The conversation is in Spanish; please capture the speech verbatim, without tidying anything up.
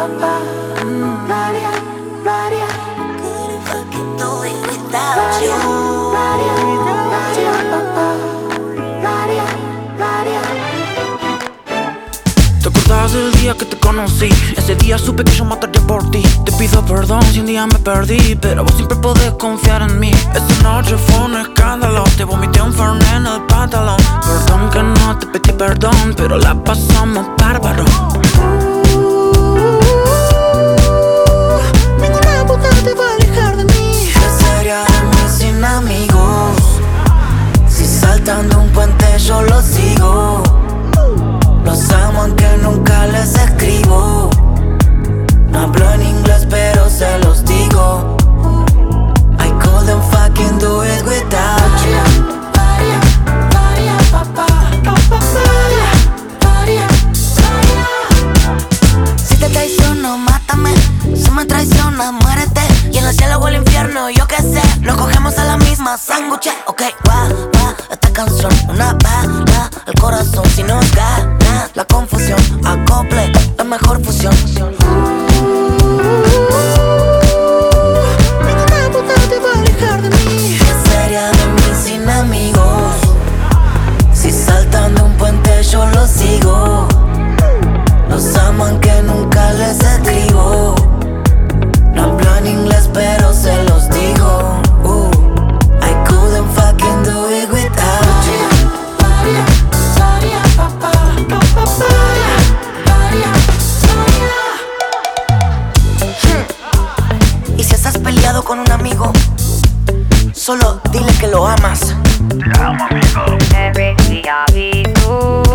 papa. Maria, Maria, Couldn't fucking do it without you. Maria, Maria, papa. Maria, Maria. ¿Te acordás del día que te conocí? Ese día supe que yo mataría por ti. Te pido perdón si un día me perdí, pero vos siempre podés confiar en mí. Esa noche fue un escándalo, te vomité un fernet en el pantalón. Perdón que no te pedí perdón, pero la pasamos bárbaro. Ninguna puta te va a alejar de mí. ¿Qué sería de mí sin amigos? Si saltando un puente yo los sigo. Los amo aunque nunca les escribo. No hablo en inglés pero se los digo. I couldn't fucking do it without you. Maria, Maria, papa. Maria, Maria, Maria. Si te traiciono, mátame. Si me traicionas, muérete. Y en el cielo o el infierno, yo qué sé. Nos cogemos a la misma sándwich. Ok, va, va, esta canción una bala al corazón. Si nos gana la confusión, acople la mejor fusión. Ninguna puta te va a alejar de mí. ¿Qué sería de mí sin amigos? Si saltando un puente yo los sigo. Los amo aunque nunca les escribo. No hablo en inglés pero se los digo. uh, I couldn't fucking do it without you. Maria, Maria, papa. Maria, Maria, Maria. Y si estás peleado con un amigo, solo dile que lo amas. Every day I be through.